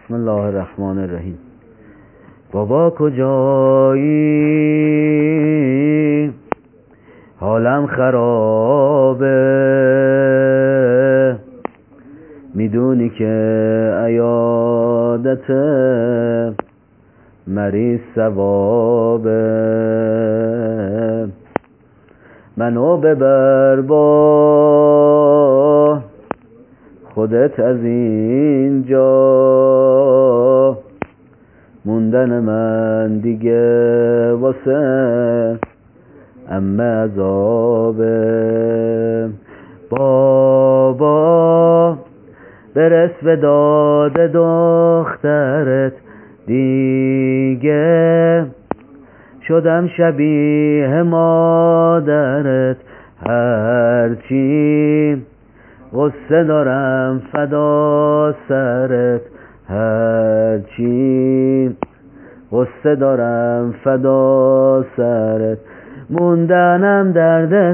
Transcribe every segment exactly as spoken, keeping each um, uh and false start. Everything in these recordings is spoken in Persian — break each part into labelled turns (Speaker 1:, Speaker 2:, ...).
Speaker 1: بسم الله الرحمن الرحیم. بابا کجایی؟ حالم خرابه، میدونی که عیادت مریض ثوابه. منو ببر با خودت از اینجا، موندن من دیگه واسه امه عذابه. بابا برس به داد دخترت، دیگه شدم شبیه مادرت. هرچی غصه دارم فدا سرت، هرچی غصه دارم فدا سرت. موندنم درد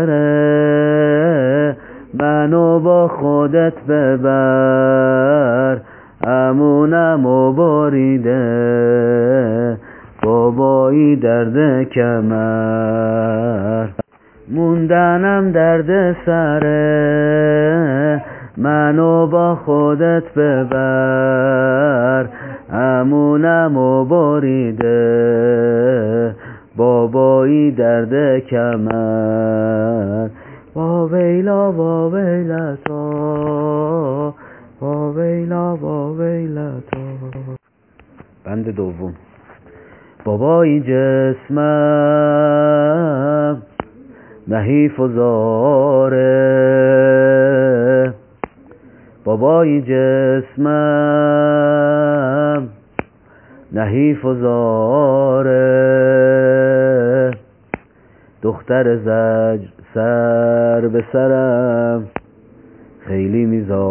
Speaker 1: سره، منو با خودت ببر. امونم و بریده بابایی درد کمر. موندنم درد سره، منو با خودت ببر. امونم و بریده بابایی درد کمر. وا ویلا وا ویلتا، وا ویلا وا ویلتا. بند دوم. بابایی جسمم نحیف و زاره، بابایی جسمم نحیف و زاره. دختر زجر سر به سرم خیلی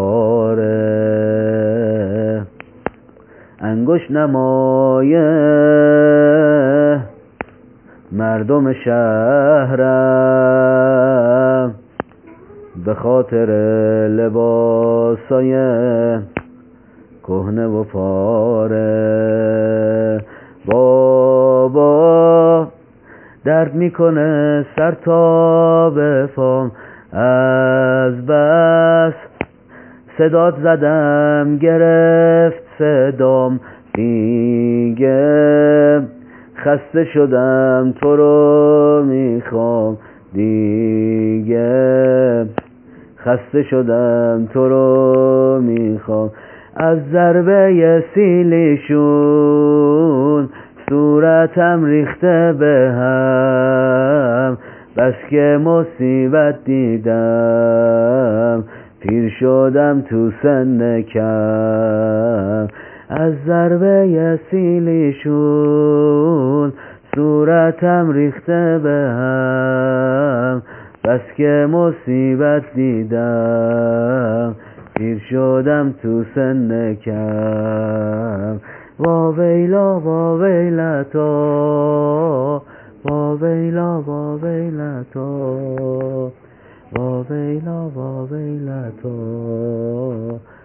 Speaker 1: میذاره. انگشت نمایه مردم شهرم، به خاطر لباسای کهنه و پاره. بابا درد میکنه سر تا به پام، از بس صدات زدم گرفت صدام. دیگه خسته شدم تو رو میخوام، دیگه خسته شدم تو رو میخوام. از ضربه سیلیشون صورتم ریخته به هم، بس که مصیبت دیدم پیر شدم تو سن کم. از ضربه سیلیشون صورتم ریخته به هم، بس که مصیبت دیدم پیر شدم تو سن کم. وا ویلا وا ویلتا، وا ویلا وا ویلتا، وا ویلا وا ویلتا.